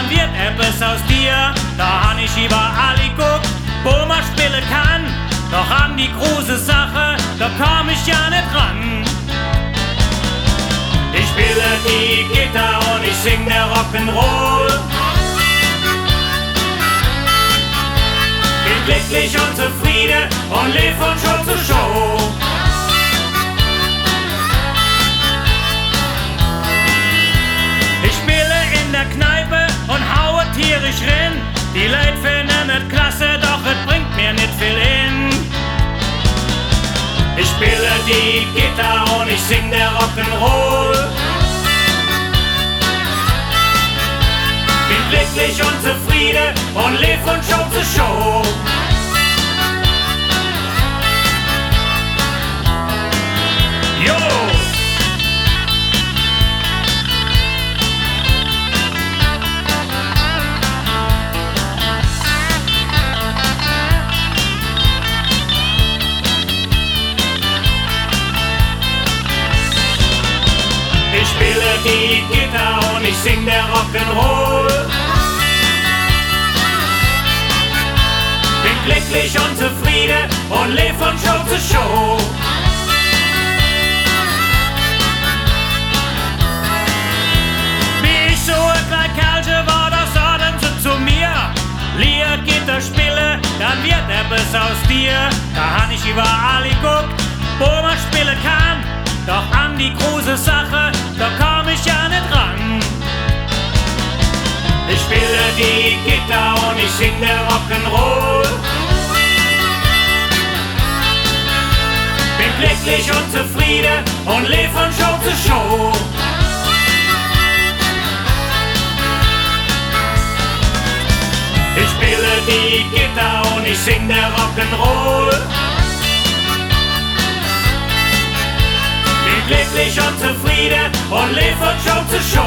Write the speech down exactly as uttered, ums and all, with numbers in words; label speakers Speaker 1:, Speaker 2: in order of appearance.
Speaker 1: dann wird etwas aus dir. Da han ich überall geguckt, wo man spielen kann. Doch an die große Sache, da komm ich ja nicht ran. Ich spiele die Gitarre und ich sing der Rock'n'Roll. Bin glücklich und zufrieden und leb von Show zu Show. Ich spiele in der Kneipe und haue tierisch rein. Die Leute finden es klasse, doch es bringt mir nicht viel hin. Ich spiele die Gitarre und ich sing der Rock'n'Roll. Bin glücklich und zufrieden und leb von Show zu Show. Jo! Ich spiele die Gitarre und ich sing der Rock'n'Roll. Bin glücklich und zufrieden und leb von Show zu Show. Wie ich so ein kleiner Kerlchen war, da sagen sie zu mir: Lier Gitarre spielen, dann wird etwas aus dir. Da han ich überall geguckt, wo man spielen kann. Doch an die große Sache, da komm ich ja nicht ran. Ich spiele die Gitarre und ich sing der Rock'n'Roll. Bin glücklich und zufrieden und leb von Show zu Show. Ich spiele die Gitarre und ich sing der Rock'n'Roll. Glücklich und zufrieden und leb von Show zu Show.